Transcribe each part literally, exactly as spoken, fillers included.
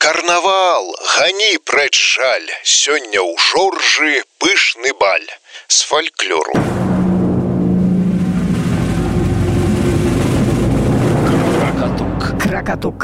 Карнавал, гані прэч жаль, сёння ў Жоржы пышны баль. З фальклору. Кракатук. Кракатук.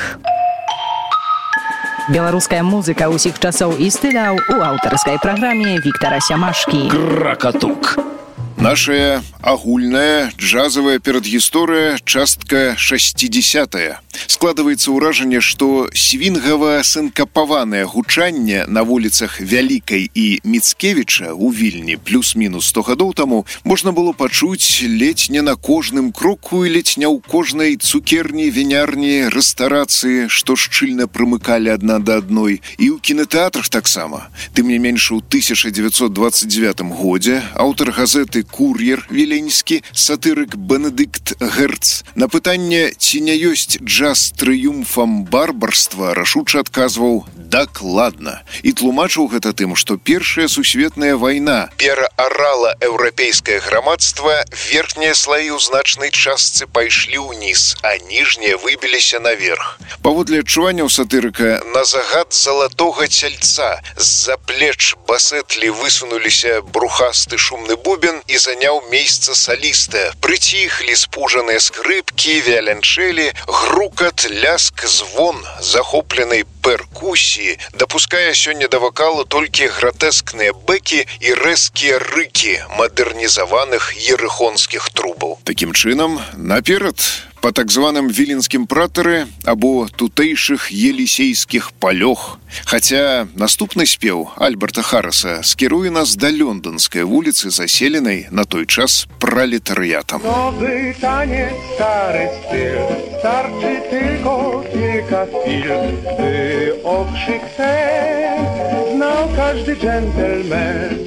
Беларуская музыка ўсіх часоў і стыляў у аўтарскай праграме Віктара Сямашкі. Кракатук. Нашая агульная джазовая перадгісторыя, частка шасцідзесятая. Складваецца ўражанне, што свінгава-сінкапаванае гучанне на вуліцах Вялікай і Міцкевіча ў Вільні плюс-мінус сто гадоў таму можна было пачуць ледзь не на кожным кроку і ледзь не ў кожнай цукерні, вінярні, рэстарацыі, што шчыльна прымыкалі адна да адной, і ў кінатэатрах таксама. Тым не менш, у тысяча дзевяцьсот дваццаць дзевятым годзе аўтар газеты «Кур'ер» віленскі, сатырык Бенедыкт Герц на пытанне, ці не ёсць джаз трыумфам барбарства, рашуча адказваў «дакладна». І тлумачыў гэта тым, што першая сусветная вайна пераарала еўрапейскае грамадства, верхнія слаі ў значнай частцы пайшлі ўніз, а ніжнія выбіліся наверх. Паводле адчуванняў сатырыка, на загад залатога цяльца з-за плеч басэтлі высунуліся брухасты шумны бубен і заняў месца саліста. Прыціхлі спужаныя скрыпкі, віяланчэлі, грукат, ляск, звон захопленай перкусіі дапускае сёння да вакалу толькі гратэскныя бэкі і рэзкія рыкі мадэрнізаваных ерыхонскіх трубаў. Такім чынам, наперад па так званым віленскім пратары або тутэйшых елісейскіх палёх. Хаця наступны спеў Альберта Харраса скіруе нас да лёнданскай вуліцы, заселенай на той час пралетарыятам. Nowy taniec, stary styl, starczy tylko kilka chwil, by okrzyk ten znał każdy dżentelmen.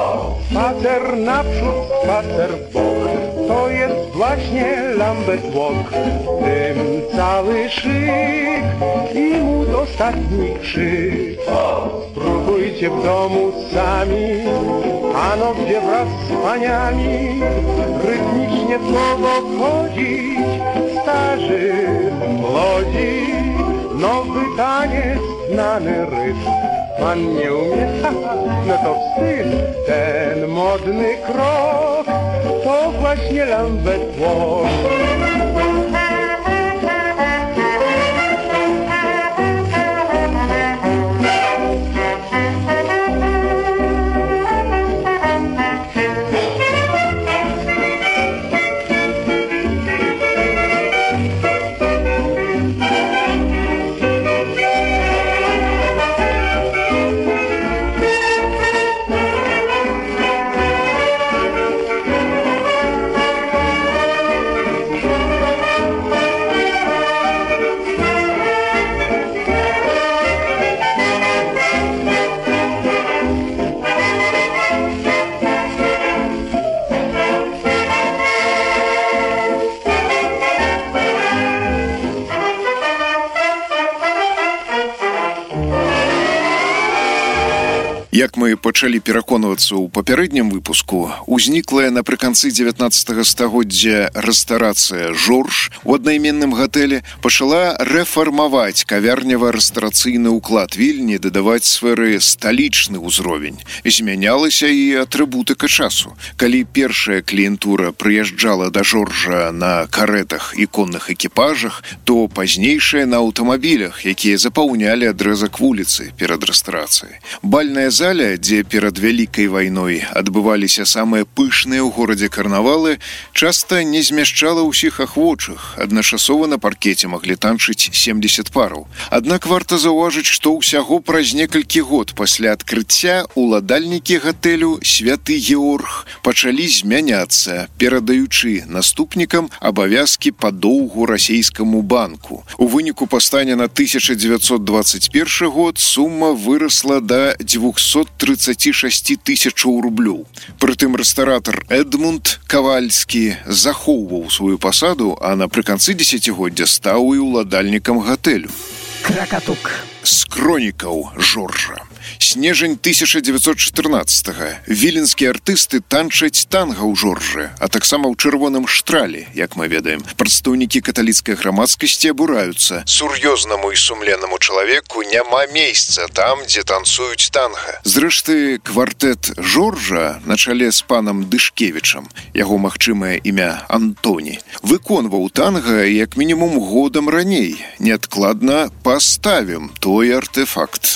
Spacer naprzód, spacer w bok, to jest właśnie Lambeth Walk. W tym cały szyk i mój ostatni krzyk. Spróbujcie w domu sami, ano gdzie wraz z paniami rytmicznie słowo wchodzić, starzy, młodzi, nowy taniec, znany rytm. Pan nie umie, no to wstyd, ten modny krok to właśnie Lambeth Walk. Як мы пачалі пераконвацца ў папярэднім выпуску, узніклая напрыканцы дзевятнаццатага стагоддзя рэстарацыя «Жорж» у аднайменным гатэлі пачала рэфармаваць кавярнева-рэстарацыйны ўклад Вільні, дадаваць сферы сталічны ўзровень. Змянялася і атрыбутыка часу. Калі першая кліентура прыязджала да «Жоржа» на карэтах і конных экіпажах, то пазнейшая на аўтамабілях, якія запаўнялі адрэзак вуліцы перад рэстарацыяй. Бальная зала, дзе перад Вялікай вайной адбываліся самыя пышныя ў горадзе карнавалы, часта не змяшчала ўсіх ахвочых. Адначасова на паркеце маглі танчыць сямдзесят параў. Аднак варта заўважыць, што ўсяго праз некалькі год пасля адкрыцця уладальнікі гатэлю «Святы Георг» пачалі змяняцца, перадаючы наступнікам абавязкі па доўгу расейскаму банку. У выніку паўстання на тысяча дзевяцьсот дваццаць першы год сума вырасла да дзвюсот тридцать шесть тысячаў рублёў. Прытым рэстаратар Эдмунд Кавальскі захоўваў сваю пасаду, а напрыканцы дзесяцігоддзя стаў і ўладальнікам гатэлю. Кракатук. з кронікаў Жоржа. Снежань тысяча девятьсот чатырнаццатага. Віленскія артысты танчаць танга ў Жоржы, а таксама ў чырвоным штралі, як мы ведаем. Прадстаўнікі каталіцкай грамадскасці абураюцца. Сур'ёзнаму і сумленнаму чалавеку няма месца там, дзе танцуюць танга. Зрэшты, квартэт Жоржа на чале з панам Дышкевічам, яго магчымае імя Антоні, выконваў танга як мінімум годам раней. Неадкладна паставім той артефакт.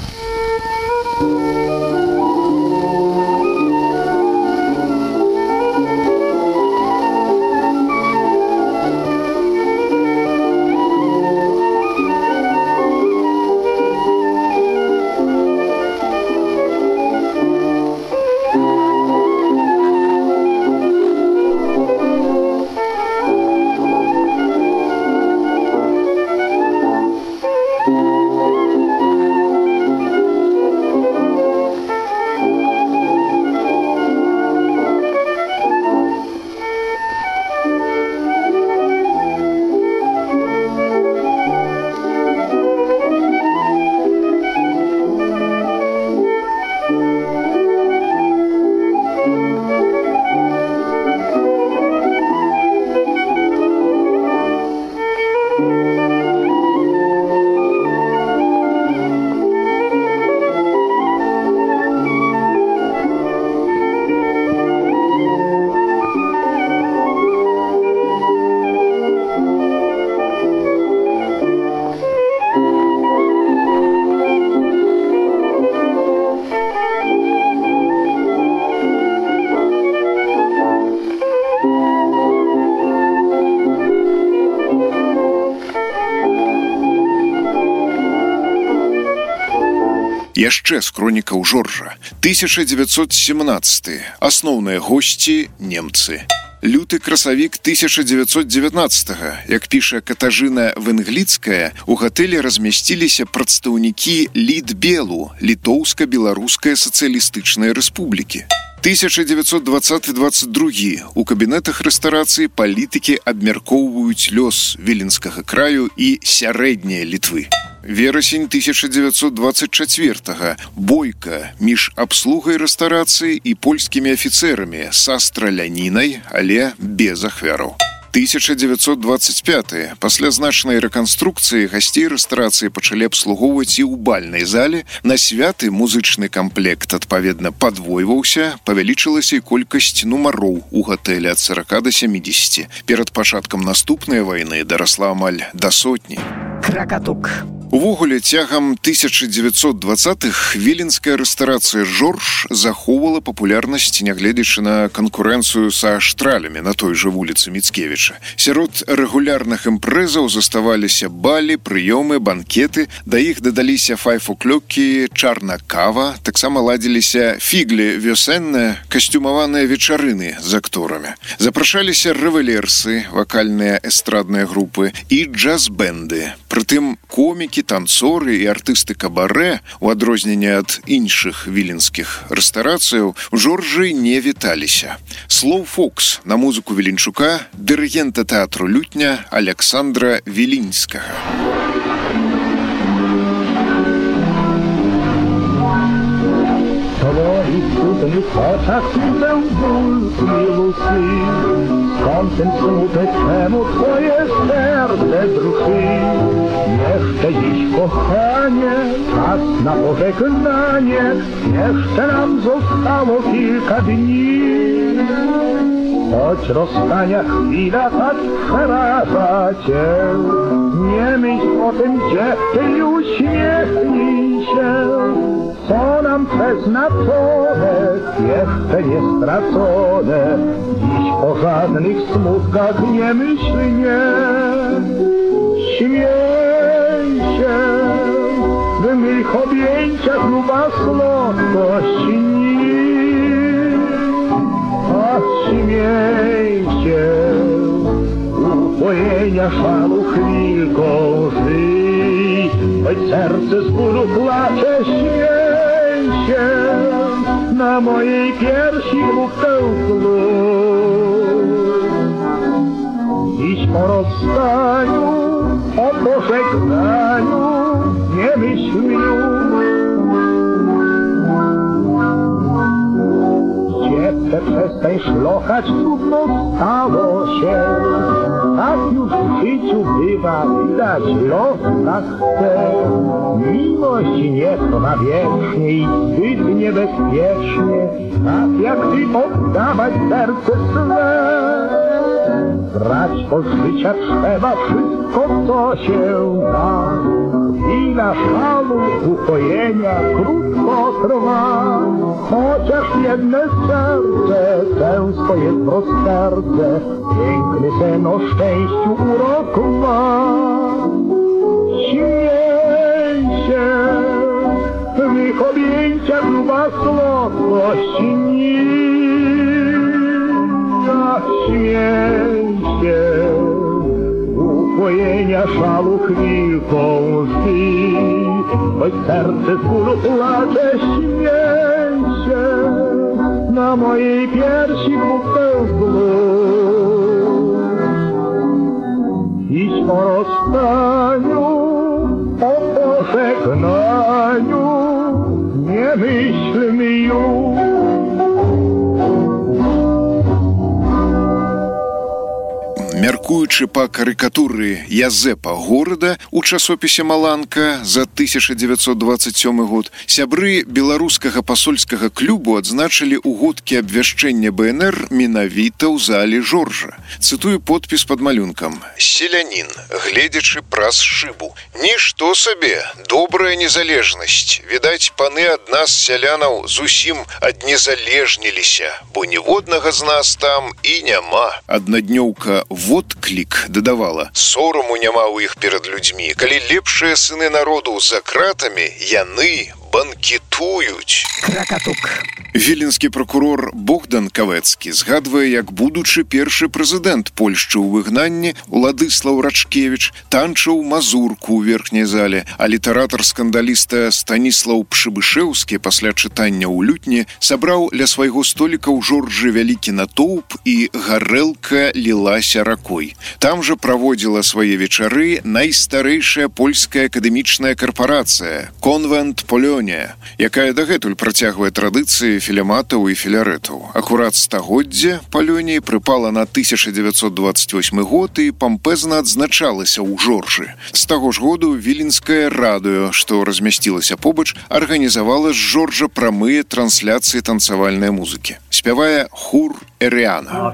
Яшчэ з кронікаў Жоржа. тысяча девятьсот семнадцатый. Асноўныя госці немцы. Люты красавік тысяча девятьсот девятнадцатага. Як піша Катажына Венгліцкая, у гатэлі размясціліся прадстаўнікі Літбелу, Літоўска-Беларускай сацыялістычнай рэспублікі. тысяча девятьсот двадцаты двадцать другі. У кабінетах рэстарацыі палітыкі абмяркоўваюць лёс Віленскага краю і сярэдняй Літвы. Верасень тысяча девятьсот двадцать четвёртага. Бойка між абслугай рэстарацыі і польскімі афіцэрамі са стралянінай, але без ахвяраў. тысяча девятьсот двадцать пятый. Пасля значнай рэканструкцыі гасцей рэстарацыі пачалі абслугоўваць і ў бальнай зале. На святы музычны камплект адпаведна падвойваўся, павялічылася і колькасць нумароў у гатэлі ад сорока да сямідзесяці. Перад пачаткам наступнай вайны дарасла амаль да сотні. Кракатук. Увогуле, цягам тысяча девятьсот двадцатых віленская рэстарацыя Жорж захоўвала папулярнасць, нягледзячы на канкурэнцыю са штралямі на той жа вуліцы Міцкевіча. Сярод рэгулярных імпрэзаў заставаліся балі, прыёмы, банкеты, да іх дадаліся файфуклёкі, чарна-кава, таксама ладзіліся фіглі вёсенныя, касцюмаваныя вечарыны з акторамі. Запрашаліся рэвелерсы, вакальныя эстрадныя групы і джаз-бэнды. Прытым комікі, танцоры і артысты кабарэ, у адрозненне ад іншых віленскіх рэстарацыяў, у Жоржы не віталіся. Слоу Фокс на музыку Віленчука, дырыгента тэатру лютня Александра Вілінскага. W oczach widzę ból i łzy. Skąd ten smutek, czemu twoje serce drży? Jeszcze dziś, kochanie, czas na pożegnanie. Jeszcze nam zostało kilka dni. Choć rozstania chwila tak przeraża cię, nie myśl o tym, dziewczyń, uśmiechnij się. Co nam przeznaczone, jeszcze nie stracone. Dziś o żadnych smutkach nie myśl, nie. Śmiej się, w mych objęciach luba słodko śni. A śmiej się, upojenia szalu chwilką żyj. Choć serce z bólu placze, śmiej się, na mojej piersi głupkę Dziś po rozstaniu, po pożegnaniu nie myśl już. Dziewczę, przestań szlochać, trudno stało się. Tak już w życiu bywa, widać los tak chce. Miłość nie trwa wiecznie i zbyt niebezpiecznie, tak jak ty poddawać serce swe. Brać od życia trzeba wszystko, co się da. Chwila szału, ukojenia krótko trwa. Chociaż jedne serce, często jest w rozterce. Piękny ten o szczęściu urok ma. Śmiej się, w mych objęciach gruba słodkość nija. Śmiej się, upojenia szalu chwilką zbij. Choć serce z bólu płacze, śmiej się, na mojej piersi kupełku. Dziś po rozstaniu, po pożegnaniu nie myślmy już. Мяркуючы па карыкатуры Язэпа горада у часопісе «Маланка» за тысяча дзевяцьсот дваццаць сёмы год, сябры беларускага пасольскага клубу адзначылі ўгодкі абвяшчэння бэ эн эр менавіта ў зале Жоржа. Цытую подпіс пад малюнкам. «Селянін, гледзячы праз шыбу. Нішто сабе, добрая незалежнасць. Відаць, паны ад нас, сялянаў, зусім аднезалежніліся, бо ніводнага з нас там і няма». Аднаднёўка «Водклік» дадавала: «Сораму няма ў іх перад людзьмі, калі лепшыя сыны народу за кратамі, яны банкетуюць». Кракатук. Віленскі прокурор Богдан Кавэцкі згадвае, як будучы першы прэзідэнт Польшчы ў выгнанні Уладыслаў Рачкевіч танчыў мазурку ў верхняй зале, а літаратар-скандаліста Станіслаў Пшыбышэўскі пасля чытання ў лютні сабраў ля свайго століка ў Жоржы вялікі натоўп і гарэлка лілася ракой. Там жа праводзіла свае вечары найстарэйшая польская акадэмічная карпарацыя «Конвент Полёнія», якая дагэтуль працягвае традыцыі філяматаў і філярэтаў. Акурат стагоддзя Палёніі прыпала на тысяча дзевяцьсот дваццаць восьмы год і пампэзна адзначалася ў Жоржы. З таго ж году Віленскае радыё, што размясцілася побач, арганізавала з Жоржа прамыя трансляцыі танцавальнай музыкі. Спявае хор Эриана.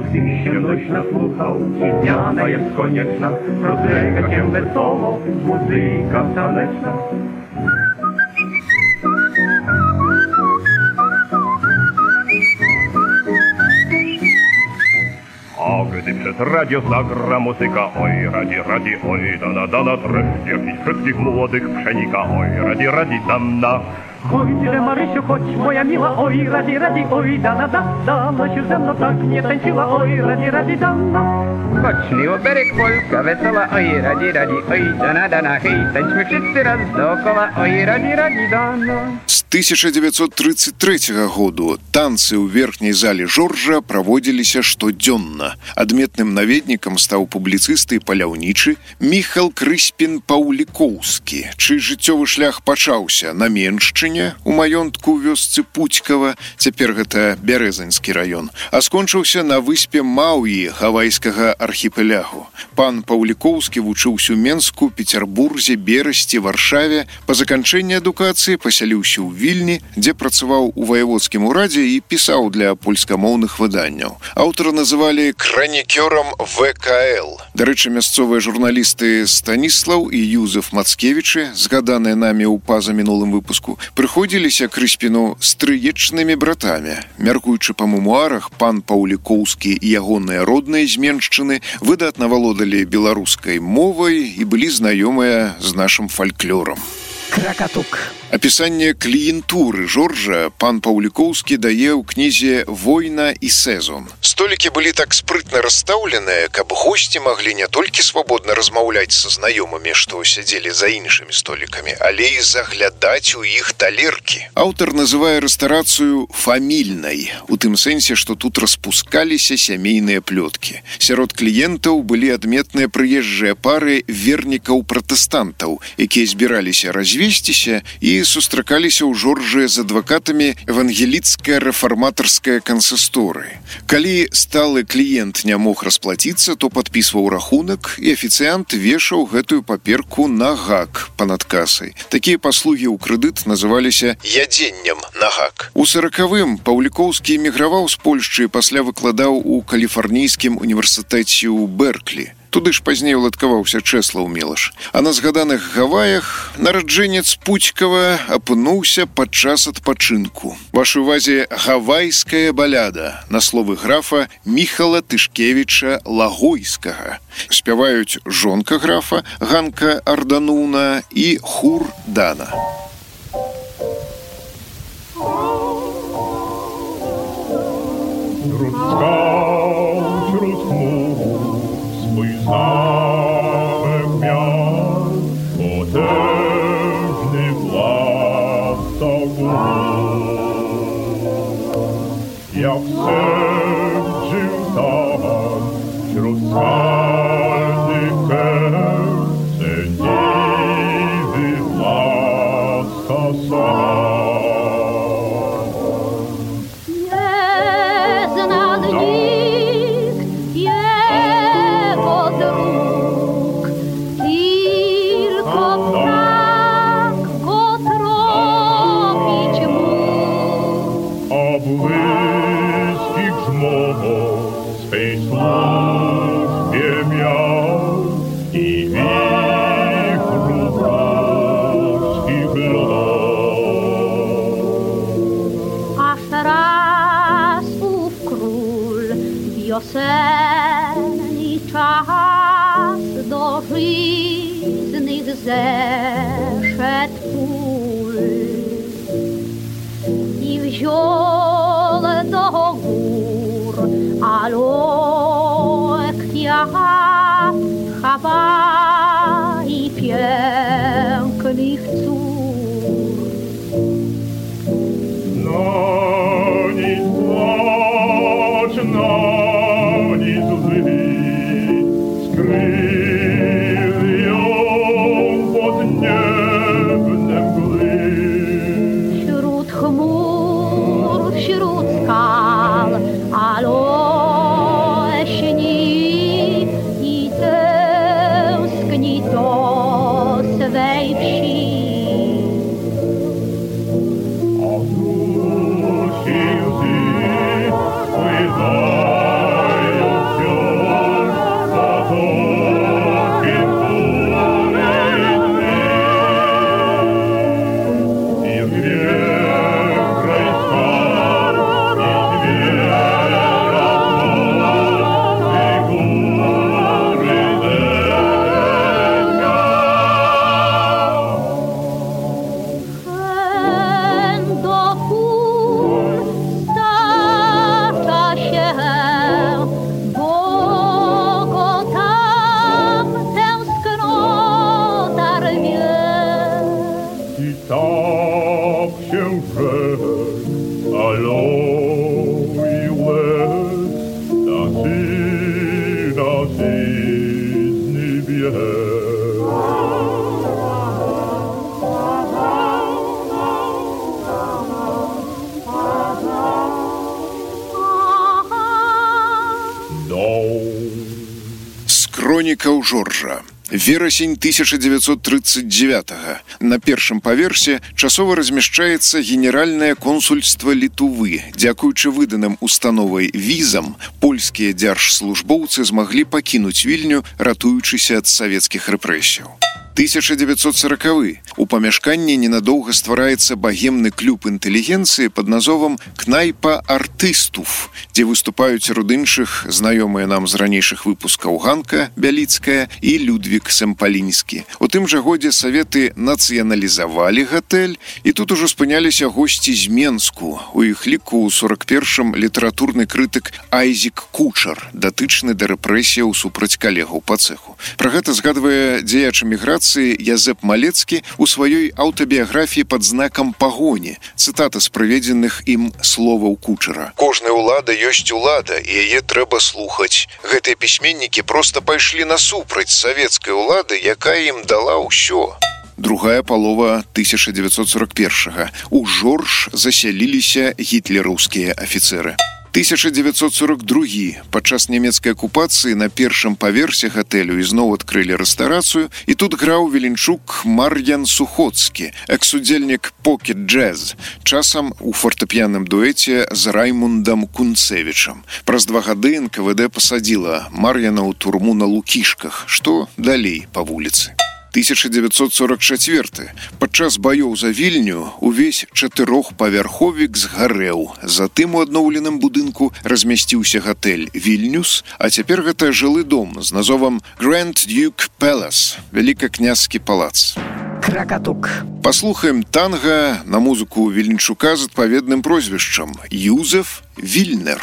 A gdy przez radio zagra muzyka, oj, radi, radi, oj, dana, dana, treść jakichś wszystkich młodych przenika, oj, radi, radi, dana. Oj, tyle Marysiu, chodź, moja miła, oj, radi, radi, oj, dana, da, dana się ze mną tak nie tańczyła, oj, radi, radi, dana. Chodź, miło, berek, Polska wesoła, oj, radi, radi, oj, dana, dana, hej, tańczmy wszyscy raz dookoła, oj, radi, radi, dana. З тысяча дзевяцьсот трыццаць трэцяга году танцы ў верхняй зале Жоржа праводзіліся штодзённа. Адметным наведнікам стаў публіцыст і паляўнічы Міхал Крыспін-Паўлікоўскі, чый жыццёвы шлях пачаўся на Меншчыне, у маёнтку ў вёсцы Пуцькава, цяпер гэта Бярэзанскі раён, а скончыўся на выспе Маўі гавайскага архіпелягу. Пан Паўлікоўскі вучыўся ў Менску, Пецярбурзе, Берасці, Варшаве. Па заканчэнні адукацыі пасяліўся ў Вільні, дзе працаваў у ваяводскім урадзе і пісаў для польскамоўных выданняў. Аўтара называлі кранікёрам вэ ка эл. Дарэчы, мясцовыя журналісты Станіслаў і Юзеф Мацкевічы, згаданыя намі ў пазамінулым выпуску, прыходзіліся Крыспіну стрыечнымі братамі. Мяркуючы па мемуарах, пан Паўлікоўскі і ягоныя родныя з Меншчыны выдатна валодалі беларускай мовай і былі знаёмыя з нашым фальклорам. Кракатук. Апісанне кліентуры Жоржа пан Паўлікоўскі дае ў кнізе «Война і сезон». Столікі былі так спрытна расстаўленыя, каб госці маглі не толькі свабодна размаўляць са знаёмымі, што сядзелі за іншымі столікамі, але і заглядаць у іх талеркі. Аўтар называе рэстарацыю фамільнай, у тым сэнсе, што тут распускаліся сямейныя плёткі. Сярод кліентаў былі адметныя прыезджыя пары вернікаў-пратэстантаў, якія збіраліся развесціся і сустракаліся ў Жоржы з адвакатамі евангеліцкай рэфарматарскай кансісторыі. Калі сталы кліент не мог расплаціцца, то падпісваў рахунак, і афіцыянт вешаў гэтую паперку на гак па-над касай. Такія паслугі ў крэдыт называліся ядзеннем на гак. У саракавым Паўлікоўскі эміграваў з Польшчы і пасля выкладаў у каліфарнійскім універсітэце ў Берклі. Туды ж пазней уладкаваўся Чэслаў Мелаш. А на згаданых Гаваях нараджэнец Пуцькава апынуўся падчас адпачынку. Вашай увазе гавайская баляда на словы графа Міхала Тышкевіча Лагойскага. Спяваюць жонка графа Ганка Ардануна і хур Дана. Samych miast potężny władca gór. Jak sen żył tam wśród skalnych kęp, sędziwy władca sam. Wiosenny czas do żyznych zeszedł pól i wziął do gór aloe kwiat Hawaii pięknych cór. No nic płacz, no nic łzy, skryły ją pod niebnem mgły. Wśród chmur, wśród skal, aloe śni i tęskni do swej wsi. A dusi łzy pływają wciąż potokiem półnej dni. I wielka i skarb, i zbiera złoty góry zerka. Hen do gór stacza się, bo go tam tęsknota rwie. I tak się rzek, aloe i łez, zaczyna żyzny bieg. Dom. З хронікаў Жоржа. Верасень тысяча девятьсот тридцать девятого. На першым паверсе часова размяшчаецца генеральнае консульства Літувы. Дзякуючы выданым установай візам, польскія дзяржслужбоўцы змаглі пакінуць Вільню, ратуючыся ад савецкіх рэпрэсіяў. тысяча девятьсот сороковы. У памяшканні ненадоўга ствараецца багемны клуб інтэлігенцыі пад назовам «Кнайпа артыстов», дзе выступаюць сярод іншых знаёмыя нам з ранейшых выпускаў Ганка Бяліцкая і Людвік Сэмпалінскі. У тым жа годзе саветы нацыяналізавалі гатэль, і тут ужо спыняліся госці з Менску. У іх ліку ў сорак першым літаратурны крытык Айзек Кучар, датычны да рэпрэсіяў супраць калегаў па цэху. Пра гэта згадвае дзеяч эміграцыі Язэп Малецкі у сваёй аўтабіяграфіі пад знакам пагоні. Цытата з прыведзеных ім словаў Кучара. «Кожная ўлада ёсць улада, і яе трэба слухаць. Гэтыя пісьменнікі проста пайшлі насупраць савецкай улады, якая ім дала ўсё». Другая палова тысяча девятьсот сорок первага. У Жорж засяліліся гітлераўскія афіцэры. тысяча девятьсот сорок другі. Падчас нямецкай акупацыі на першым паверсе гатэлю ізноў адкрылі рэстарацыю, і тут граў Веленчук Мар'ян Сухоцкі, экс-удзельнік покет-джэз, часам у фартэпіяным дуэце з Раймундам Кунцевічам. Праз два гады эн ка вэ дэ пасадзіла Мар'яна ў турму на Лукішках. Што далей па вуліцы? тысяча девятьсот сорок четвёрты. Падчас баёў за Вільню увесь чатырохпавярховік згарэў. Затым у адноўленым будынку размясціўся гатэль «Вільнюс», а цяпер гэта жылы дом з назовам «Grand Duke Palace» – Вялікакняскі палац. Кракатук. Паслухаем танга на музыку Вільнчука з адпаведным прозвішчам Юзеф Вільнер.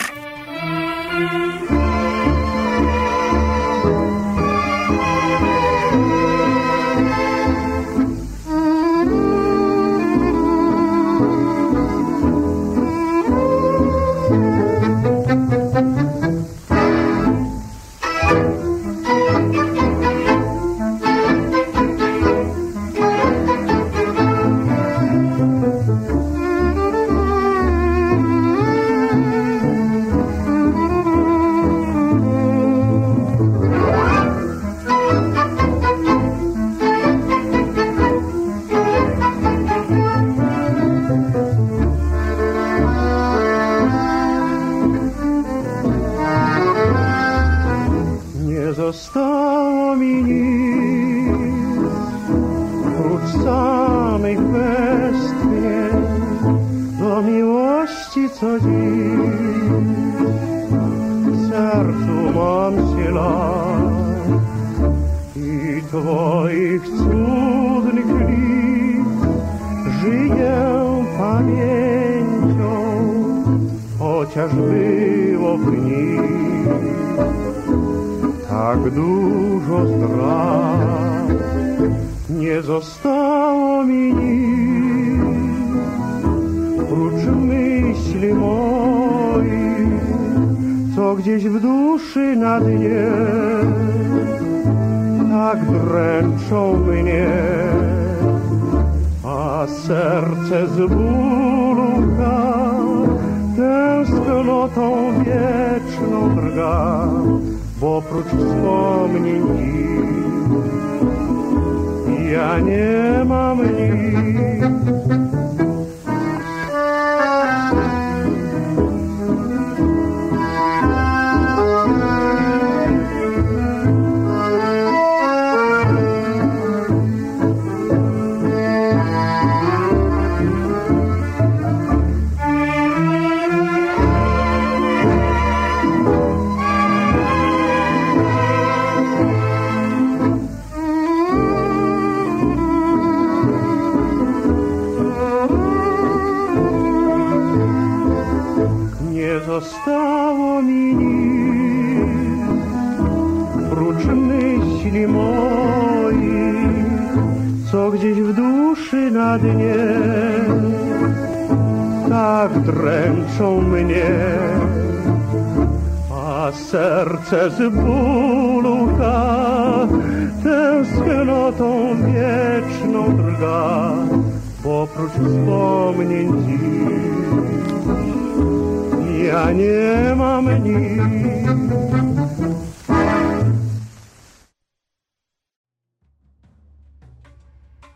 Zostało mi nic, prócz samej kwestii do miłości, co dziś w sercu mam się lat i twoich cudnych lic żyję pamięcią, chociaż było w nich tak dużo zdrad. Nie zostało mi nic, prócz myśli moich, co gdzieś w duszy na dnie tak dręczą mnie, a serce z bólu tęsknotą wieczną drga. Bo prócz wspomnień dziś ja nie mam nic. Zostało mi nic, prócz myśli moich, co gdzieś w duszy na dnie tak dręczą mnie, a serce z bólu tęsknotą wieczną drga, bo prócz wspomnień dziś ja nie mam nic.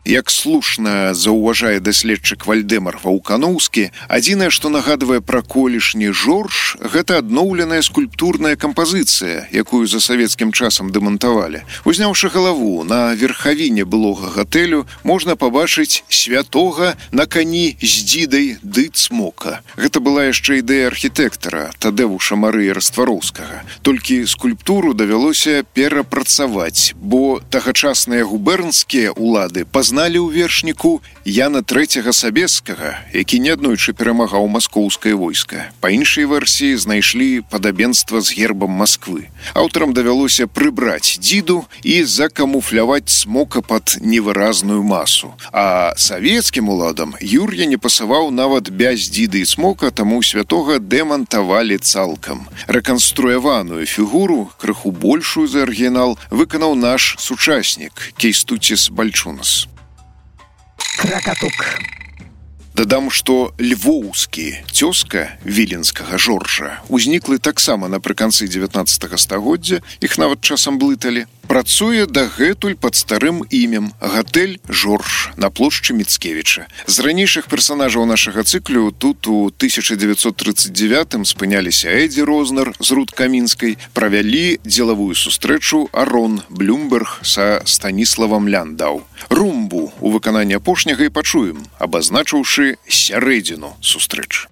Як слушна заўважае даследчык Вальдэмар Ваўканоўскі, адзінае, што нагадвае пра колішні Жорж, гэта адноўленая скульптурная кампазіцыя, якую за савецкім часам дэмантавалі. Узняўшы галаву, на верхавіне былога гатэлю можна пабачыць святога на кані з дзідай ды цмока. Гэта была яшчэ ідэя архітэктара Тадэвуша Марыі Раствароўскага. Толькі скульптуру давялося перапрацаваць, бо тагачасныя губернскія улады пазналі ў вершніку Яна трэцяга Сабескага, які неаднойчы перамагаў маскоўскае войска. Па іншай версіі знайшлі падабенства з гербам Масквы. Аўтарам давялося прыбраць дзіду і закамуфляваць цмока пад невыразную масу. А савецкім уладам Юр'я не пасаваў нават без дзіды і цмока, таму святога дэмантавалі цалкам. Рэканструяваную фігуру, крыху большую за арыгінал, выканаў наш сучаснік Кейстуціс Бальчунас. Кракатук. Дадам, што львоўскі цёзка віленскага Жоржа узніклы таксама напрыканцы дзевятнаццатага стагоддзя, іх нават часам блыталі. Працуе дагэтуль пад старым імем гатэль Жорж на плошчы Міцкевіча. З ранейшых персанажаў нашага цыклю тут у тысяча дзевяцьсот трыццаць дзевятым спыняліся Эдзі Рознер з Рут Камінскай, правялі дзелавую сустрэчу Арон Блюмберг са Станіславам Ляндау. Румбу у выкананні апошняга і пачуем, абазначыўшы сярэдзіну сустрэчы.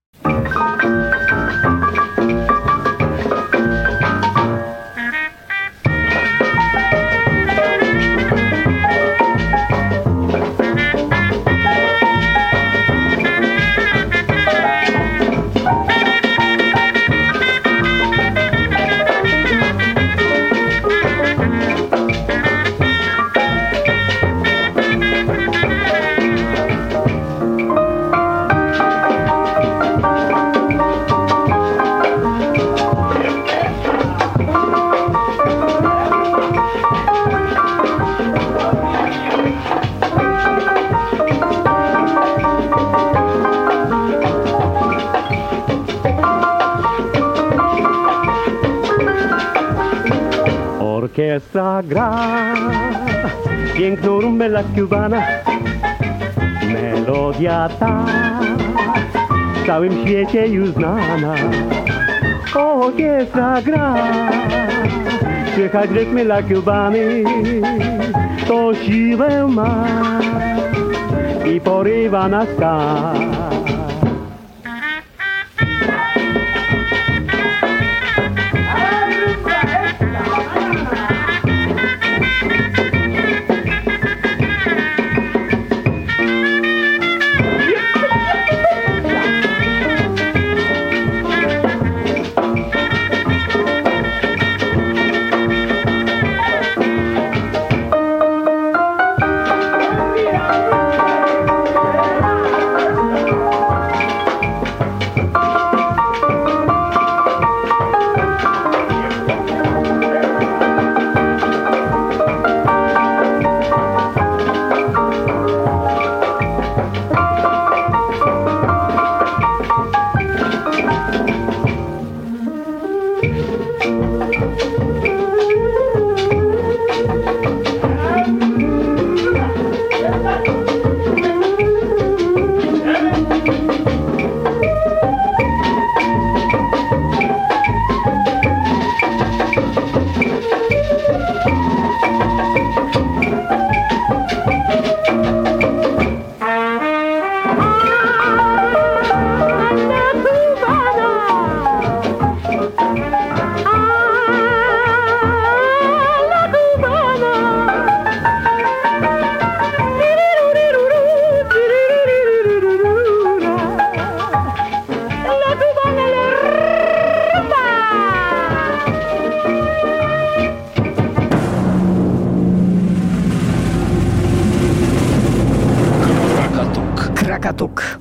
Orkiestra gra piękną rumbę la cubana, melodia ta w całym świecie już znana. Orkiestra gra, słychać rytmy la cubany, to siłę ma i porywa nas tak. Кракатук.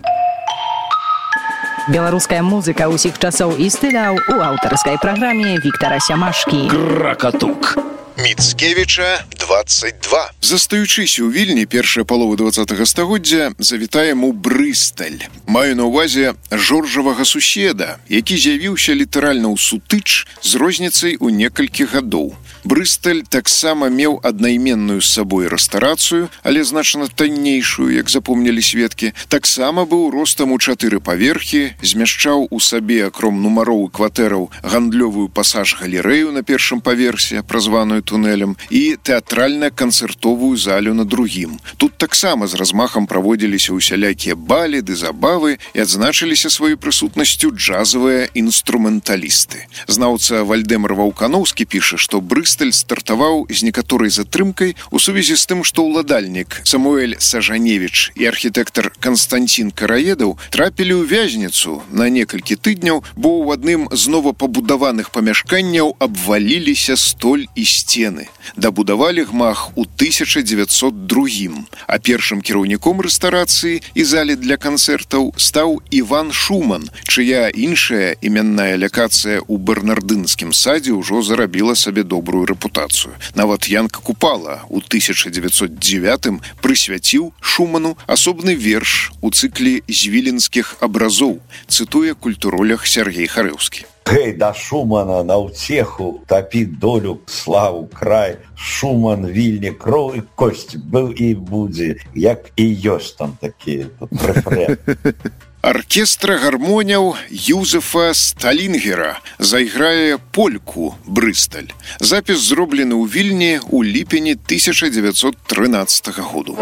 Беларуская музыка ўсіх часоў і стыляў у аўтарскай праграме Віктара Сямашкі. Кракатук. Міцкевіча двадцать два. Застаючыся ў Вільні першая палова двадцатага стагоддзя, завітаем у Брысталь. Маю на ўвазе жоржавага суседа, які з'явіўся літаральна ў сутыч з розніцай у некалькі гадоў. Брысталь таксама меў аднайменную з сабой рэстарацыю, але значна таннейшую, як запомнілі сведкі. Таксама быў ростам у чатыры паверхі, змяшчаў у сабе, акром нумароў і кватэраў, гандлёвую пасаж-галерэю на першым паверсе, празваную тунэлем, і тэатральна-канцэртовую залю на другім. Тут таксама з размахам праводзіліся усялякія балі ды забавы і адзначыліся сваёй прысутнасцю джазавыя інструменталісты. Знаўца Вальдэмар Ваўканоўскі піша, што Брысталь стартаваў з некаторай затрымкай у сувязі з тым, што ўладальнік Самуэль Сажаневіч і архітэктар Канстанцін Караедаў трапілі ў вязніцу на некалькі тыдняў, бо ў адным з новапабудаваных памяшканняў абваліліся столь і сцены. Дабудавалі гмах у тысяча дзевяцьсот другім, а першым кіраўніком рэстарацыі і залі для канцэртаў стаў Іван Шуман, чыя іншая іменная лякацыя ў Бернардынскім садзе ўжо зарабіла сабе добрую рэпутацыю. Нават Янка Купала ў тысяча дзевяцьсот дзевятым прысвяціў Шуману асобны верш у цыкле звілінскіх абразоў, цытуе культуролог Сергей Харэўскі. Гэй, да Шумана на ўцеху тапі долю, славу, край. Шуман, вільні, кроў і косць быў і будзе, як і ёсць там такі рэфрэн. Аркестра гармоняў Юзефа Сталінгера зайграе польку «Брысталь». Запіс зроблены ў Вільні ў ліпені тысяча дзевяцьсот трынаццатага году.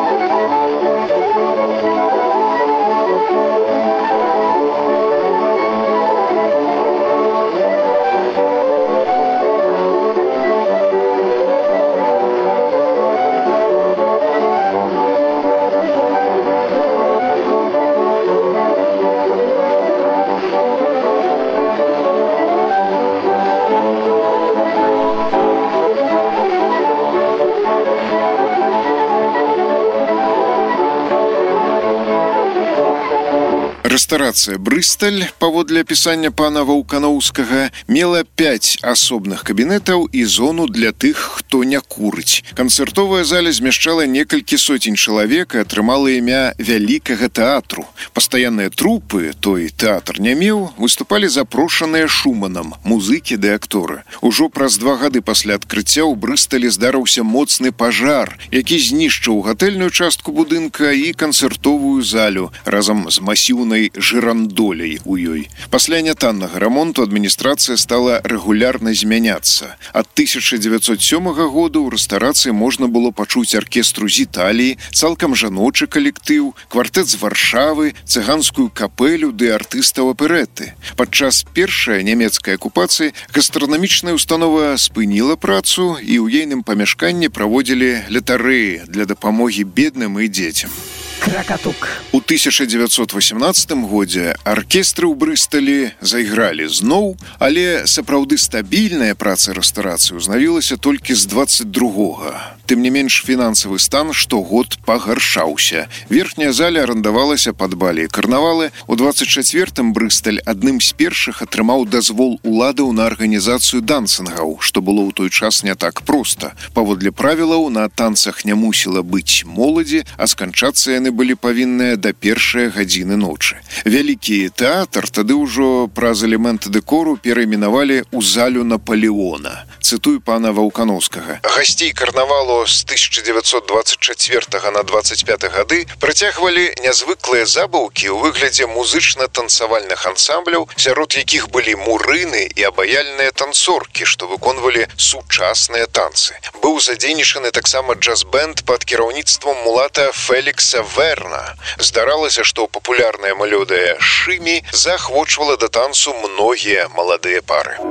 Рэстарацыя «Брысталь», паводле апісання пана Ваўканоўскага, мела пяць асобных кабінетаў і зону для тых, хто не курыць. Канцэртовая заля змяшчала некалькі соцень чалавек і атрымала імя вялікага тэатру. Пастаянныя трупы, той тэатр не меў, выступалі запрошаныя Шуманам, музыкі ды акторы. Ужо праз два гады пасля адкрыцця ў Брысталі здарыўся моцны пажар, які знішчыў гатэльную частку будынка і канцэртовую залю разам з масіўнай жырандоляй у ёй. Пасля нятаннага рамонту адміністрацыя стала рэгулярна змяняцца. Ад тысяча дзевяцьсот сёмага году ў рэстарацыі можна было пачуць аркестру з Італіі, цалкам жаночы калектыў, квартэт з Варшавы, цыганскую капэлю ды артыстаў аперэты. Падчас першай нямецкай акупацыі гастранамічная установа спыніла працу і ў ейным памяшканні праводзілі лятарэі для дапамогі бедным і дзецям. Кракатук. У тысяча дзевяцьсот васямнаццатым годзе аркестры ў Брысталі зайгралі зноў, але сапраўды стабільная праца рэстарацыі ўзнавілася толькі з дваццаць другога. Тым не менш, фінансавы стан штогод пагаршаўся. Верхняя заля арандавалася пад балі і карнавалы. У дваццаць чацвёртым Брысталь адным з першых атрымаў дазвол уладаў на арганізацыю дансінгаў, што было ў той час не так проста. Паводле правілаў, на танцах не мусіла быць моладзі, а сканчацца яны былі павінныя да першай гадзіны ночы. Вялікі тэатр тады ўжо праз элементы дэкору перайменавалі ў залю Наполеона. Цытую пана Ваўканоўскага. Гасцей карнавалу з тысяча дзевяцьсот дваццаць чацвёртага на дваццаць пяты гады прыцягвалі нязвыклыя забаўкі ў выглядзе музычна-танцавальных ансамбляў, сярод якіх былі мурыны і абаяльныя танцоркі, што выконвалі сучасныя танцы. Быў задзейнічаны таксама джаз-бэнд пад кіраўніцтвам мулата Фелікса Верна. Здаралася, што папулярная мелодыя «Шымі» заахвочвала да танцу многія маладыя пары.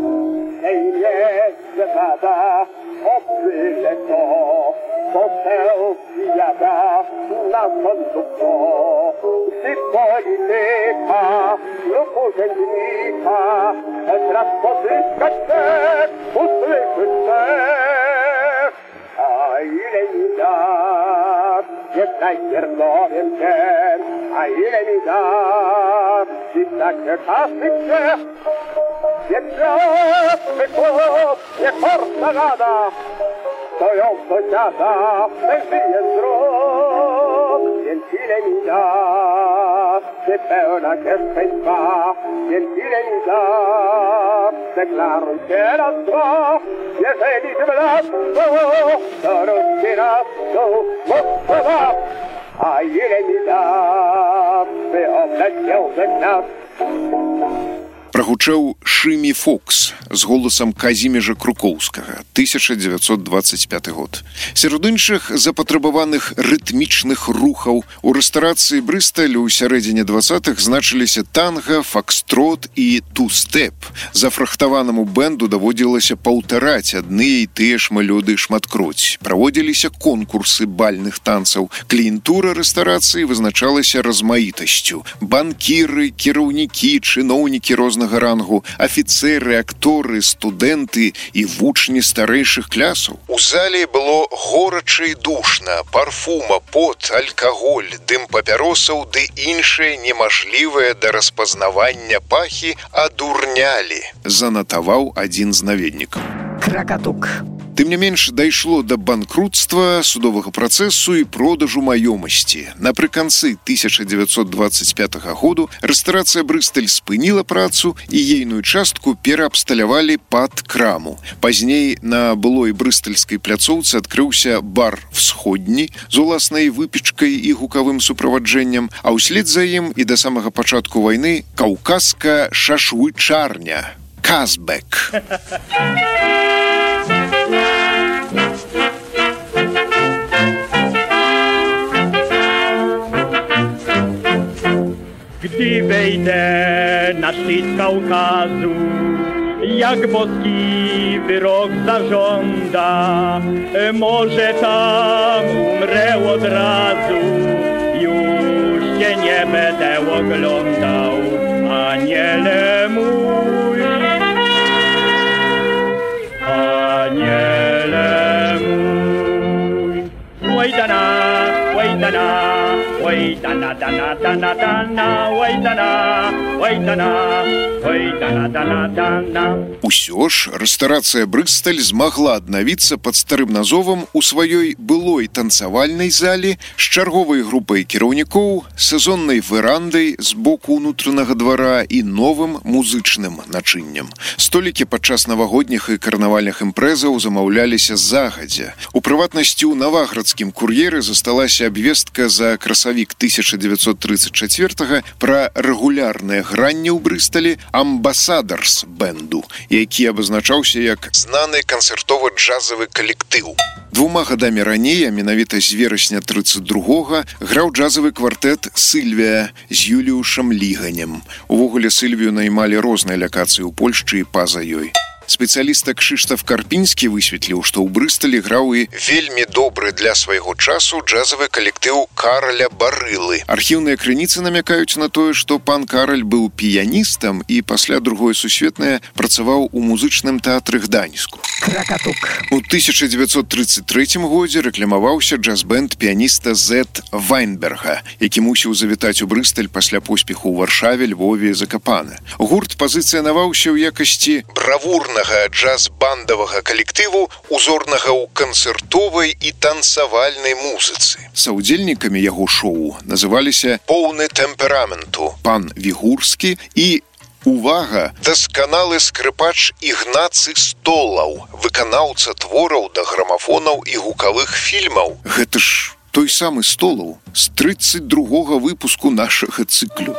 Jest najpierdolien ten, a ile mi da, i takie czasy grzech. Nie grzeszny chłop, nie forsa gada, stoją sąsiada, ten żyje zdrów. Więc ile mi da, ty pełna kieszeń więc ile mi da, deklaruj się raz dwa. jeżeli w lato, to rozpierasto Moskwa, a ile mi da, by obleciałby nas. Прагучаў Шымі Фокс з голасам Казімежа Крукоўскага, тысяча дзевяцьсот дваццаць пяты год. Сярод іншых запатрабаваных рытмічных рухаў у рэстарацыі Брысталю ў сярэдзіне двадцатых значыліся танга, фокстрот і ту-стэп. Зафрахтаванаму бэнду даводзілася паўтараць адны і тыя ж мелодыі шматкроць. Праводзіліся конкурсы бальных танцаў. Кліентура рэстарацыі вызначалася размаітасцю. Банкіры, кіраўнікі, чыноўнікі рознага рангу, афіцеры, акторы, студэнты і вучні старэйшых клясаў. У зале было горача і душна, парфума, пот, алкаголь, дым папяросаў ды іншыя немажлівыя да распазнавання пахі адурнялі, занатаваў адзін з наведнікаў. Кракатук. Тым не менш, дайшло да банкрутства, судовага працэсу і продажу маёмасці. Напрыканцы тысяча дзевяцьсот дваццаць пятага году рэстарацыя Брысталь спыніла працу і ейную частку пераабсталявалі пад краму. Пазней на былой брыстальскай пляцоўцы адкрыўся бар «Всходні» з уласнай выпечкай і гукавым суправаджэннем, а ўслед за ім і да самага пачатку вайны каўказская шашвычарня «Казбек». Gdy wejdę na szczyt Kaukazu, jak boski wyrok zażąda, może tam umrę od razu, już cię nie będę oglądał, aniele mój, aniele mój. Oj dana, oj dana, oj dana, dana, dana, dana, oj dana, oj dana, oj dana, dana, dana. Усё ж, рэстарацыя Брысталь змагла аднавіцца пад старым назовам у сваёй былой танцавальнай зале з чарговай групай кіраўнікоў, сезоннай верандай з боку ўнутранага двара і новым музычным начыннем. Столікі падчас навагодніх і карнавальных імпрэзаў замаўляліся загадзя. У прыватнасці ў наваградскім кур'еры засталася абвестка за красавік тысяча дзевяцьсот трыццаць чацвёртага пра рэгулярнае гранне ў Брысталі «Амбасадарс» бэнду, які абазначаўся як знаны канцэртова-джазавы калектыў. Двума гадамі раней, а менавіта з верасня трыццаць другога, граў джазавы квартэт «Сыльвія» з Юліушам Ліганем. Увогуле Сыльвію наймалі розныя лакацыі ў Польшчы і па-за ёй. Спецыяліста Кшыштаф Карпінскі высветліў, што ў Брысталі граў і вельмі добры для свайго часу джазавы калектыў Караля Барылы. Архіўныя крыніцы намякаюць на тое, што пан Караль быў піяністам і пасля Другой сусветнай працаваў у музычным тэатры Гданьску. Кракатук. У тысяча дзевяцьсот трыццаць трэцім годзе рэкламаваўся джаз-бэнд піяніста Зет Вайнберга, які мусіў завітаць у Брысталь пасля поспеху ў Варшаве, Львове і Закапане. Гурт пазіцыянаваўся ў якасці бравурнага джаз-бандавага калектыву, узорнага ў канцэртовай і танцавальнай музыцы. Саўдзельнікамі яго шоу называліся «Поўны тэмпераменту» пан Вігурскі і, увага, дасканалы скрыпач Ігнацый Столаў, выканаўца твораў да грамафонаў і гукавых фільмаў. Гэта ж той самы Столаў з трыццаць другога выпуску нашага цыклю.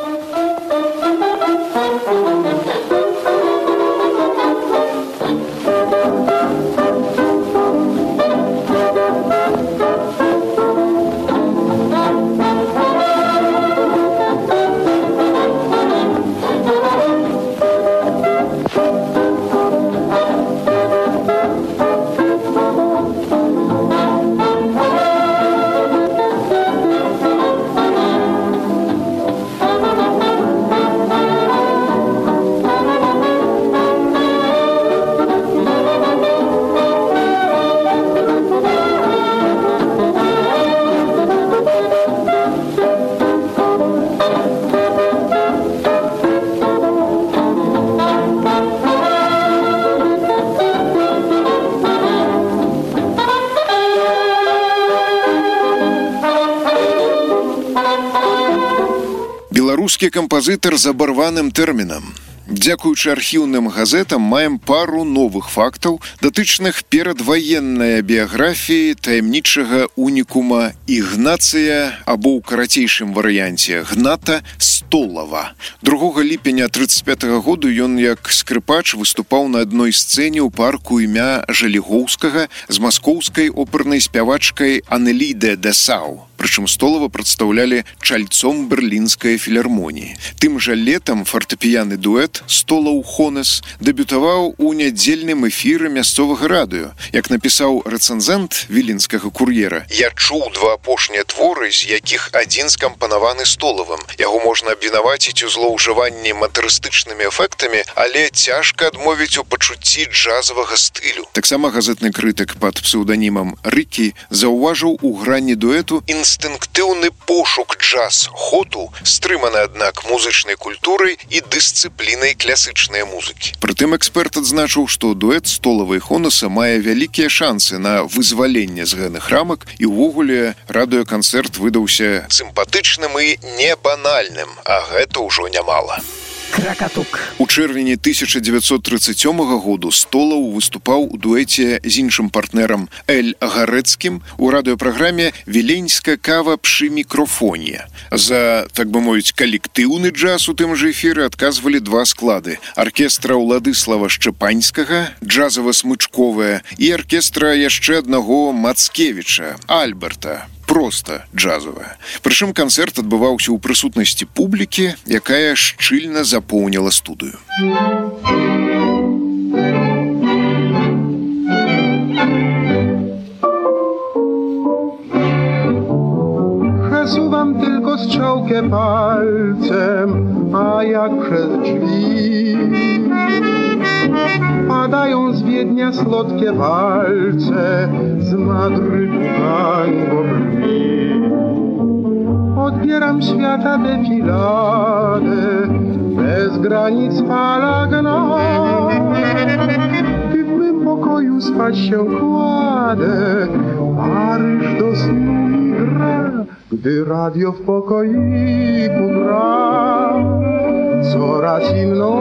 Беларускі кампазітар з абарваным тэрмінам. Дзякуючы архіўным газетам маем пару новых фактаў, датычных перадваеннай біяграфіі таямнічага унікума Ігнацыя, або ў карацейшым варыянце Гната Столава. другога ліпеня трыццаць пятага году ён як скрыпач выступаў на адной сцэне ў парку імя Жалігоўскага з маскоўскай опернай спявачкай Анеліде Десау. Прычым Столава прадстаўлялі чальцом берлінскай філармоніі. Тым жа летам фартэпіяны дуэт Столаў-Хонес дэбютаваў у нядзельным эфіры мясцовага радыё. Як напісаў рэцэнзэнт віленскага кур'ера: «Я чуў два апошнія творы, з якіх адзін скампанаваны Столавым. Яго можна абвінаваціць у злоўжыванні матарыстычнымі эфектамі, але цяжка адмовіць у пачуцці джазавага стылю». Таксама газетны крытык пад псеўданімам Рыкі заўважыў у грані дуэту інстынктыўны пошук джаз-хоту, стрыманы, аднак, музычнай культурай і дысцыплінай класычнай музыкі. Прытым эксперт адзначыў, што дуэт Столава і Хонеса мае вялікія шансы на вызваленне з гэных рамак, і ўвогуле радыёканцэрт выдаўся сімпатычным і небанальным, а гэта ўжо нямала. Кракатук. У чэрвені тысяча дзевяцьсот трыццаць сёмага году Столаў выступаў у дуэце з іншым партнерам Эль Гарэцкім у радыёпраграме «Віленська кава пшы мікрофоне». За, так бы мовіць, калектыўны джаз у тым жа эфіры адказвалі два склады: аркестра Уладыслава Шчэпанскага, джазава-смычковая, і аркестра яшчэ аднаго Мацкевіча, Альберта. Проста джазавая. Прычым канцэрт адбываўся ў прысутнасці публікі, якая шчыльна запоўніла студыю. Przesuwam tylko strzałkę palcem, a jak przez drzwi padają z Wiednia słodkie walce, z Madrytu tango brwi. Odbieram świata defiladę, bez granic fala gna. Gdy w mym pokoju spać się kładę, Paryż do snu mi gra. Gdy radio w pokoiku gra, coraz inną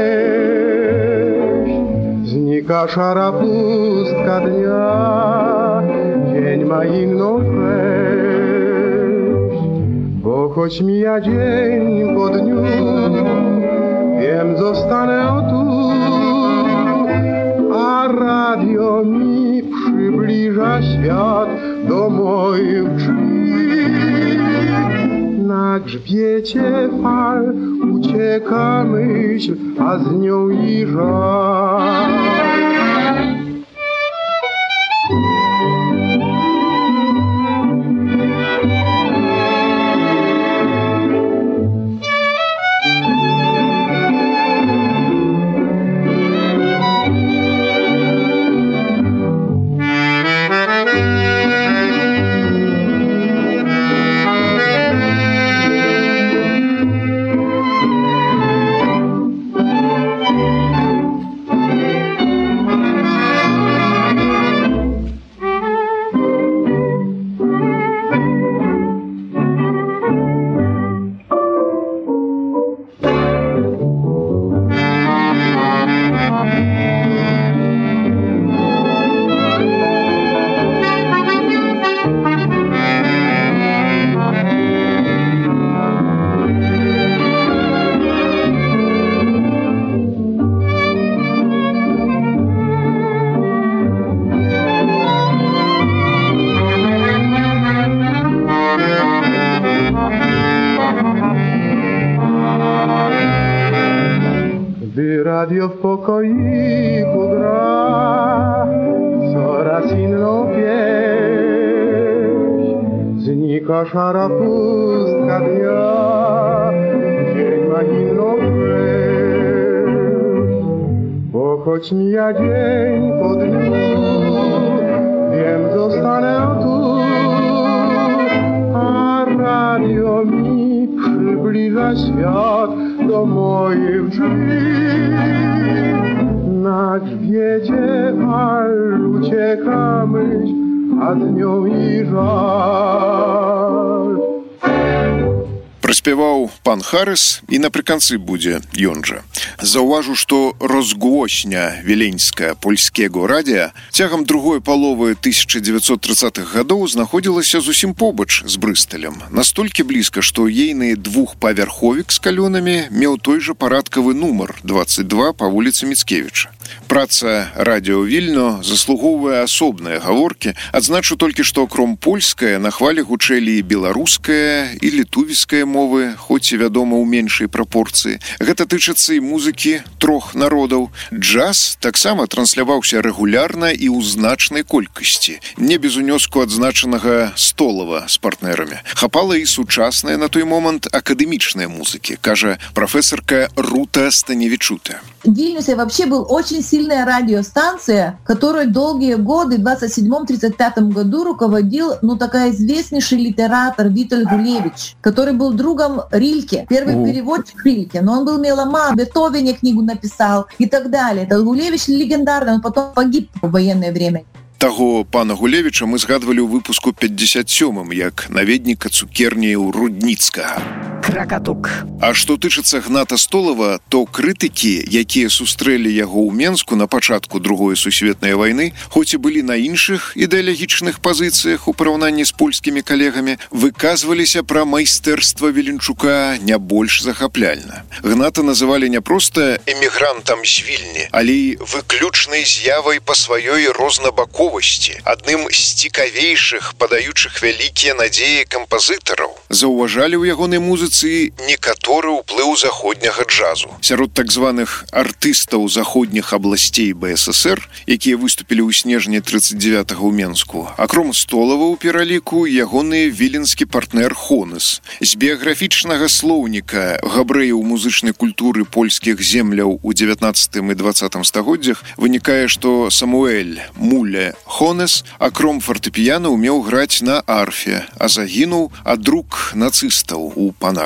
wieść. Znika szara pustka dnia, dzień ma inną treść. Bo choć mija dzień po dniu, wiem, zostanę tu, a radio mi przybliża świat do moich drzwi. Na grzbiecie fal ucieka myśl, a z nią i żal. Radio w pokoiku gra coraz inną pieśń. Znika szara pustka dnia, dzień ma inną treść. Bo choć mija dzień po dniu, wiem, zostanę tu, a radio mi przybliża świat do moich drzwi. Na grzbiecie fal ucieka myśl, a z nią i żal. Праспяваў пан Харыс, і напрыканцы будзе ён жа. Заўважу, што розгłośnia віленская польскага радыа цягам другой паловы тысяча дзевяцьсот трыццатых гадоў знаходзілася зусім побач з Брысталем. Настолькі блізка, што ейны двухпавярховік з калёнамі меў той жа парадкавы нумар дваццаць два па вуліцы Міцкевіча. Праца радыё Вільно заслугоўвае асобныя гаворкі. Адзначу толькі, што акром польская на хвалі гучэлі і беларуская, і літувіская мовы, хоць і вядома ў меншай прапорцыі. Гэта тычыцца і музыкі трох народаў. Джаз таксама трансляваўся рэгулярна і ў значнай колькасці, не без унёску адзначанага Столава з партнерамі. Хапала і сучасная на той момант акадэмічнай музыкі, кажа прафесарка Рута Станевічута. В Вильнюсе вообще был очень сильная радиостанция, которой долгие годы, в двадцать седьмом — тридцать пятом году руководил, ну, такая известнейший литератор Виталь Гулевич, который был другом Рильке, первый О. переводчик Рильке, но он был меломан, Бетховене книгу написал и так далее. Этот Гулевич легендарный, он потом погиб в военное время. Таго пана Гулевіча мы згадвалі ў выпуску пятьдесят сёмым як наведніка цукерняў Рудніцкага. Кракатук. А што тычыцца Гната Столава, то крытыкі, якія сустрэлі яго ў Менску на пачатку другой сусветнай вайны, хоць і былі на іншых ідэалагічных пазіцыях у параўнанні з польскімі калегамі, выказваліся пра майстэрства Віленчука не больш захапляльна. Гната называлі не проста эмігрантам з Вільні, але і выключнай з'явай па сваёй рознабаковасці, адным з цікавейшых, падаючых вялікія надзеі кампазітараў. Заўважалі ў ягонай музыцы некаторы ўплыў заходняга джазу. Сярод так званых артыстаў заходніх абласцей Бэ Эс Эс Эр, якія выступілі ў снежні трыццаць дзевятага ў Менску, акром Столава ў пераліку ягоны віленскі партнер Хонес. З біяграфічнага слоўніка габрэяў музычнай культуры польскіх земляў у дзевятнаццатым і дваццатым стагоддзях вынікае, што Самуэль Муле Хонес акром фартэпіяна ўмеў граць на арфе, а загінуў ад рук нацыстаў у Панарах.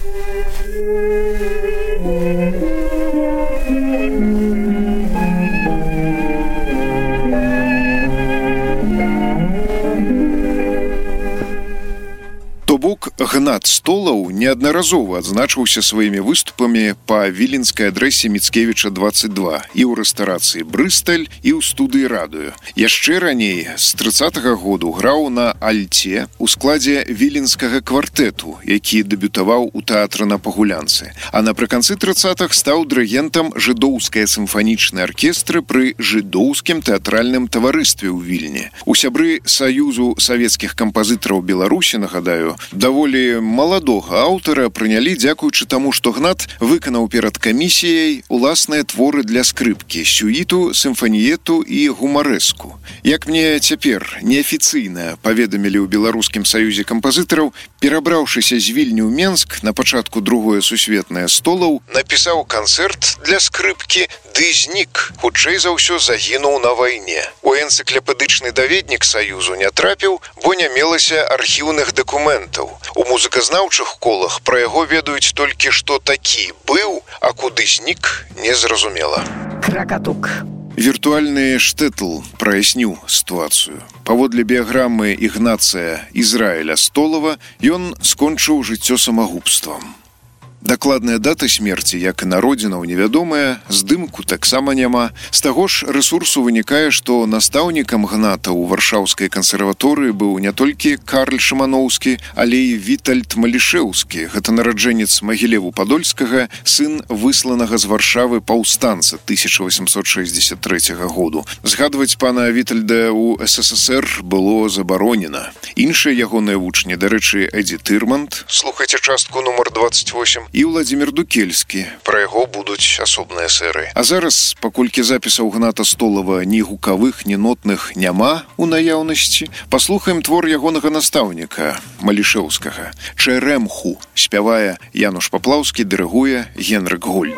То бок Гнат Столаў неаднаразова адзначыўся сваімі выступамі па віленскай адрэсе Міцкевіча дваццаць два і ў рэстарацыі Брысталь, і ў студыі радыё. Яшчэ раней, з трыццатага году, граў на альце ў складзе віленскага квартэту, які дэбютаваў у тэатры на Пагулянцы. А напрыканцы трыццатых стаў дырыгентам жыдоўскай сімфанічнай аркестры пры жыдоўскім тэатральным таварыстве ў Вільні. У сябры Саюзу савецкіх кампазітараў Беларусі, нагадаю, даволі маладога аўтара прынялі, дзякуючы таму, што Гнат выканаў перад камісіяй уласныя творы для скрыпкі, сюіту, сімфаніету і гумарэску. Як мне цяпер неафіцыйна паведамілі ў Беларускім саюзе кампазітараў, перабраўшыся з Вільні ў Менск на пачатку другое сусветнае, Столаў напісаў канцэрт для скрыпкі ды знік, хутчэй за ўсё загінуў на вайне. У энцыклапедычны даведнік Саюзу не трапіў, бо не мелася архіўных дакументаў. У музыказнаўчых колах пра яго ведаюць толькі, што такі быў, а куды знік, незразумела. Кракатук. Віртуальны штэтл праясніў сітуацыю. Паводле біяграмы Ігнацыя Ізраіля Столава, ён скончыў жыццё самагубствам. Дакладная дата смерці, як і народзінаў, невядомая, здымку таксама няма. З таго ж рэсурсу вынікае, што настаўнікам Гната ў варшаўскай кансерваторыі быў не толькі Карль Шыманоўскі, але і Вітальд Малішэўскі, гэта нараджэнец Магілеву Падольскага, сын высланага з Варшавы паўстанца тысяча васемсот шэсцьдзесят трэцяга году. Згадваць пана Вітальда ў Эс Эс Эс Эр было забаронена. Іншыя ягоныя вучні, дарэчы, Эдзі Тырманд, слухайце частку нумар дваццаць восем, і Владзімір Дукельскі. Пра яго будуць асобныя серыі. А зараз, паколькі запісаў Гната Столава ні гукавых, ні нотных няма у наяўнасці, паслухаем твор ягонага настаўніка Малішэўскага. Чэрэмху спявае Януш Паплаўскі, дырыгуе Генрык Гольд.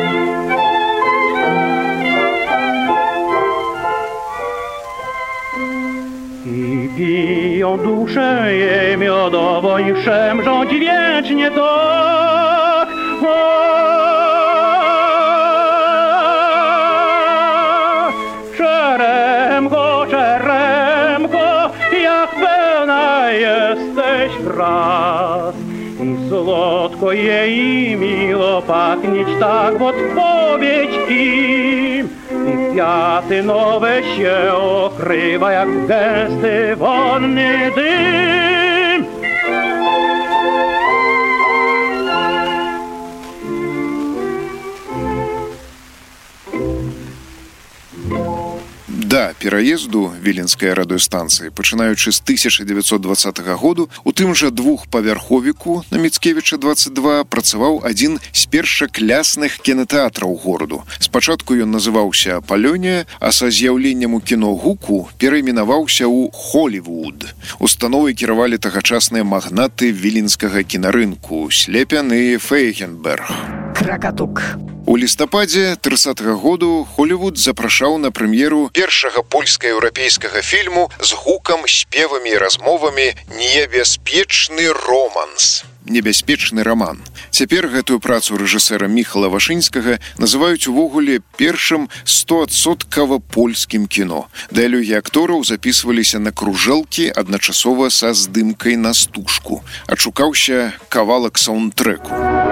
I piją dusze jej miodowo i szemrzą dźwięcznie tak. O, Czeremko, Czeremko, jak pełna jesteś wraz i zło słodkoje i miło pachnieć, tak w odpowiedź im. I kwiaty nowe się okrywa jak gęsty wonny dym. Да пераезду віленскай радыёстанцыі, пачынаючы з тысяча дзевяцьсот дваццатага году, у тым жа двухпавярховіку на Міцкевіча дваццаць два працаваў адзін з першаклясных кінатэатраў гораду. Спачатку ён называўся «Палёнія», а са з'яўленнем у кіно гуку перайменаваўся ў «Холівуд». Установай кіравалі тагачасныя магнаты віленскага кінарынку Слепян і Фейгенберг. Кракатук. У лістападзе трыццатага году Холівуд запрашаў на прэм'еру першага польска-еўрапейскага фільму з гукам, спевамі і размовамі «Небяспечны романс». «Небяспечны роман». Цяпер гэтую працу рэжысэра Міхала Вашынскага называюць увогуле першым стоадсоткава польскім кіно. Дыялогі актораў запісваліся на кружэлкі адначасова са здымкай на стужку. Адшукаўся кавалак саундтрэку.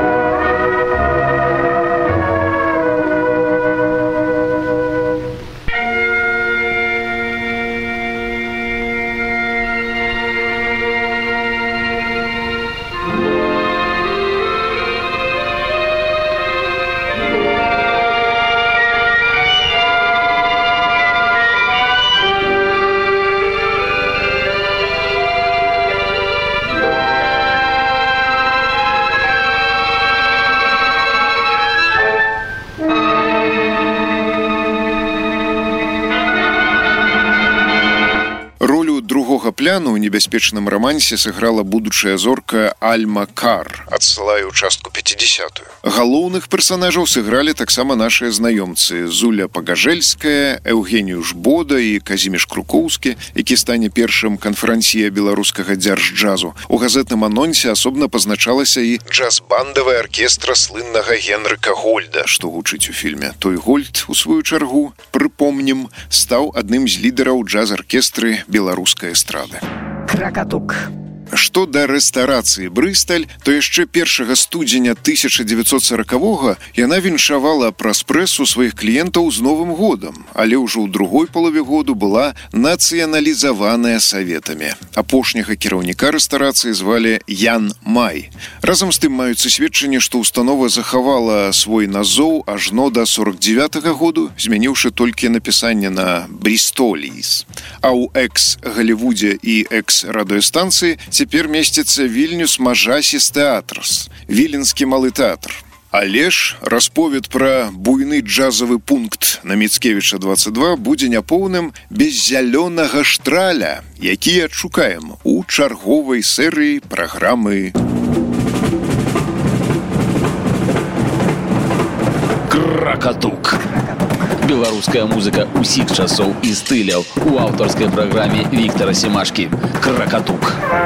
Пляну ў небяспечным рамансе сыграла будучая зорка Альма Кар, адсылаю частку пяцідзясятую. Галоўных персанажаў сыгралі таксама нашыя знаёмцы Зуля Пагажэльская, Эўгенію Жбода і Казіміш Крукоўскі, які стане першым канферансье беларускага дзярж-джазу. У газетным анонсе асобна пазначалася і джаз-бандавая аркестра слыннага Генрыка Гольда, што гучыць у фільме. Той Гольд, у сваю чаргу, прыпомнім, стаў адным з лідараў джаз-аркестры беларускай эстрады. Кракатук. Што да рэстарацыі Брысталь, то яшчэ першага студзеня тысяча дзевяцьсот сорокавога яна віншавала праз прэсу сваіх кліентаў з Новым годам, але ўжо ў другой палове году была нацыяналізаваная саветамі. Апошняга кіраўніка рэстарацыі звалі Ян Май. Разам з тым маюцца сведчанні, што установа захавала свой назоў ажно да сорок дзевятага году, змяніўшы толькі напісанне на Брістоліс. А ў экс-Галівудзе і экс-радыёстанцыі цяпер месціцца Вільнюс Мажасіс тэатрс, віленскі малы тэатр. Але ж расповед пра буйны джазавы пункт на Міцкевіча дваццаць два будзе няпоўным без зялёнага штраля, які адшукаем у чарговай серыі праграмы Кракатук. Беларуская музыка усіх часоў і стыляў у аўтарскай праграме Віктара Семашкі. Кракатук.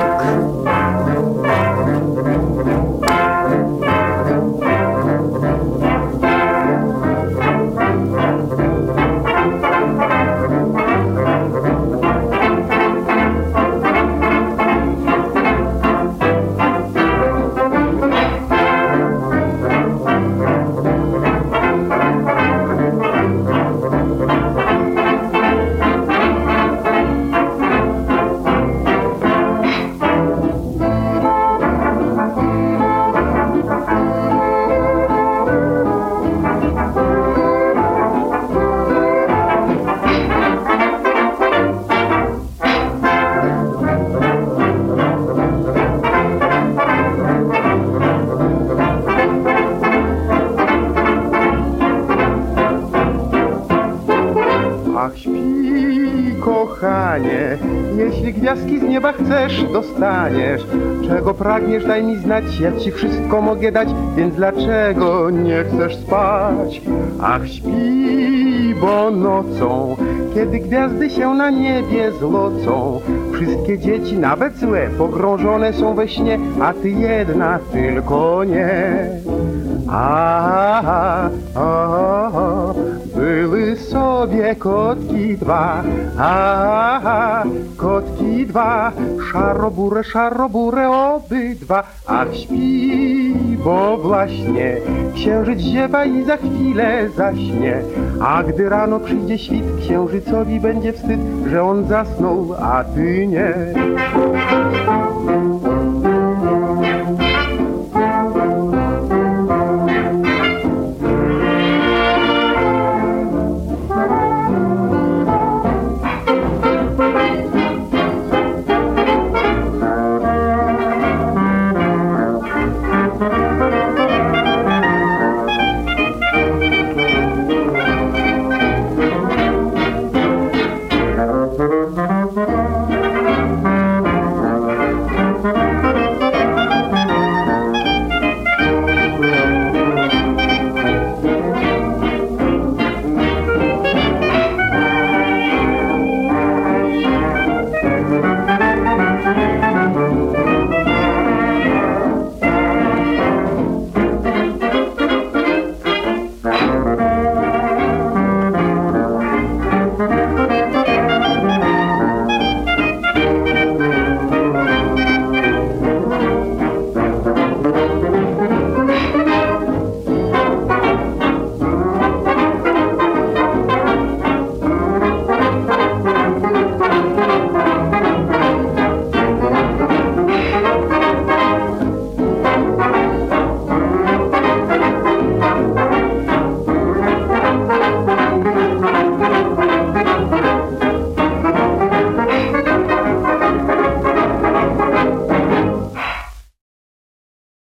Kochanie, jeśli gwiazdki z nieba chcesz, dostaniesz. Czego pragniesz, daj mi znać, ja ci wszystko mogę dać, więc dlaczego nie chcesz spać? Ach, śpi, bo nocą, kiedy gwiazdy się na niebie zlocą, wszystkie dzieci, nawet złe, pogrążone są we śnie, a ty jedna tylko nie. A, a, a, były sobie sobie kotki dwa, a kotki dwa, szarobure, szarobure obydwa, ach śpi, bo właśnie księżyc ziewa i za chwilę zaśnie, a gdy rano przyjdzie świt, księżycowi będzie wstyd, że on zasnął, a ty nie.